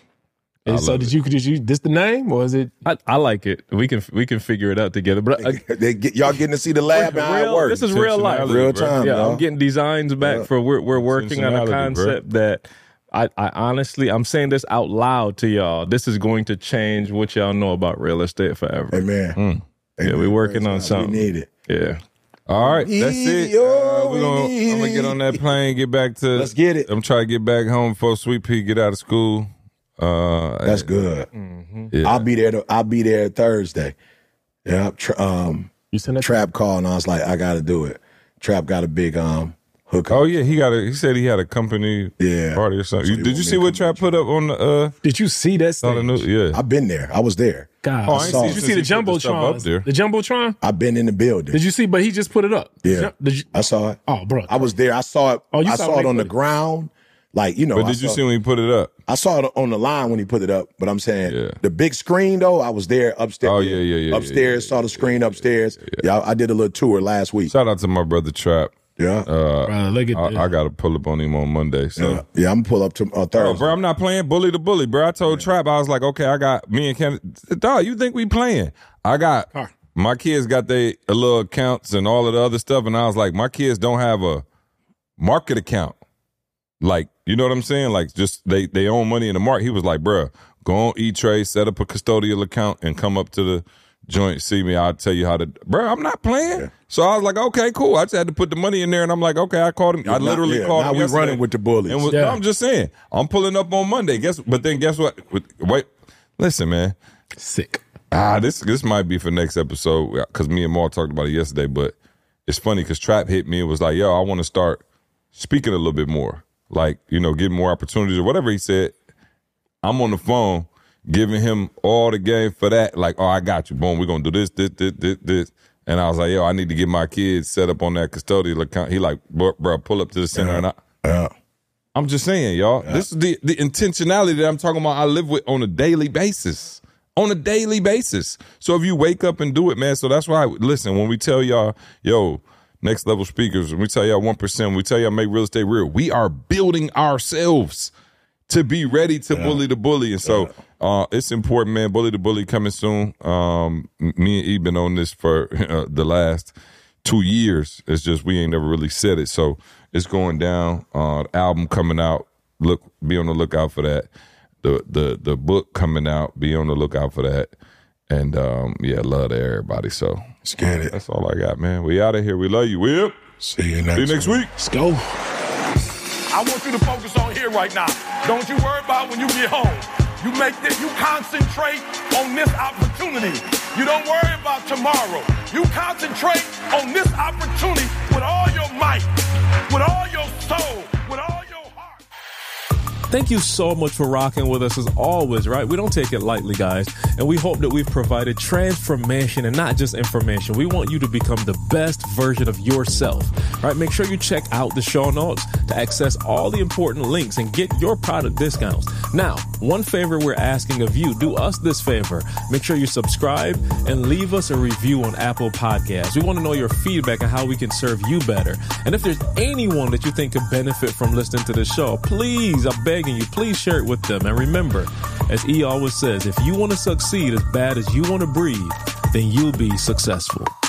And so did you? Did you? This the name, or is it? I, I like it. We can we can figure it out together. But I, they get, y'all getting to see the lab and how it works. This is real life, real time. Yeah, bro. I'm getting designs back Yeah. for we're we're working on a concept bro. that I, I honestly I'm saying this out loud to y'all. This is going to change what y'all know about real estate forever. Amen. Mm. Yeah, we're working on something. We need it. Yeah. All right, that's it. Uh, we're gonna, I'm gonna get on that plane, get back to. Let's get it. I'm trying to get back home before Sweet Pea get out of school. Uh, That's good. Mm-hmm. Yeah. I'll be there. To, I'll be there Thursday. Yeah. Tra- um, You send that Trap called and I was like, I got to do it. Trap got a big um hook. Oh yeah, he got a. He said he had a company Yeah. party or something. So You- he did want you me see to what come Trap put up on the? Uh, Did you see that on the thing? news? Yeah. I've been there. I was there. God, Oh, I I ain't saw. seen Did you since see the he put the stuff jumbotron? up there. The jumbotron. I've been in the building. Did you see? But he just put it up. Yeah. Did you, I saw it. oh, bro. I was there. I saw it. Oh, you I saw saw when it they on put the it. ground. Like, you know. But I did you saw- see when he put it up? I saw it on the line when he put it up, but I'm saying Yeah. the big screen though. I was there upstairs. Oh, yeah, yeah, yeah, Upstairs, yeah, yeah, saw the screen upstairs. Yeah, I, I did a little tour last week. Shout out to my brother Trap. Yeah, Uh, Bro, look at I, that. I got to pull up on him on Monday. So. yeah, yeah. I'm gonna pull up to uh, Thursday. Oh, bro, I'm not playing bully to bully, bro. I told Trap, I was like, okay, I got me and Ken. Dog, you think we playing? I got Huh. my kids got their little accounts and all of the other stuff, and I was like, my kids don't have a market account. Like, you know what I'm saying? Like, just they they own money in the market. He was like, bro, go on E-Trade, set up a custodial account, and come up to the joint, see me. I'll tell you how to. Bro, I'm not playing. Yeah. So I was like, okay, cool. I just had to put the money in there, and I'm like, okay, I called him. I literally yeah, called now him. we yesterday. running with the bullies. And was, Yeah. no, I'm just saying, I'm pulling up on Monday. Guess, but then guess what? With- Wait, listen, man. Sick. Ah, this this might be for next episode because me and Maul talked about it yesterday. But it's funny because Trap hit me and was like, "Yo, I want to start speaking a little bit more, like you know, getting more opportunities or whatever." He said. I'm on the phone giving him all the game for that. Like, oh, I got you. Boom, we're gonna do this, this, this, this, this. And I was like, yo, I need to get my kids set up on that custodial account. He like, bro, bro pull up to the center, Yeah. and I. Yeah. I'm just saying, y'all. This is the, the intentionality that I'm talking about. I live with on a daily basis. On a daily basis. So if you wake up and do it, man. So that's why, listen, when we tell y'all, yo, next level speakers, when we tell y'all one percent, when we tell y'all make real estate real, we are building ourselves to be ready to yeah. bully the bully. And so uh, it's important, man. Bully the bully coming soon. Um, me and E been on this for uh, the last two years. It's just we ain't never really said it. So it's going down. Uh, the album coming out. Look, be on the lookout for that. The the the book coming out. Be on the lookout for that. And um, yeah, love to everybody. So let's get it. That's all I got, man. We out of here. We love you. We up. See you next. See you next week. Let's go. I want you to focus on here right now. Don't you worry about when you get home. You make this, you concentrate on this opportunity. You don't worry about tomorrow. You concentrate on this opportunity with all your might, with all your soul, with all your heart. Thank you so much for rocking with us as always, right? We don't take it lightly, guys. And we hope that we've provided transformation and not just information. We want you to become the best version of yourself, right? Make sure you check out the show notes to access all the important links and get your product discounts. Now, one favor we're asking of you, do us this favor. Make sure you subscribe and leave us a review on Apple Podcasts. We want to know your feedback and how we can serve you better. And if there's anyone that you think could benefit from listening to the show, please, I'm begging you, please share it with them. And remember, as E always says, if you want to succeed as bad as you want to breathe, then you'll be successful.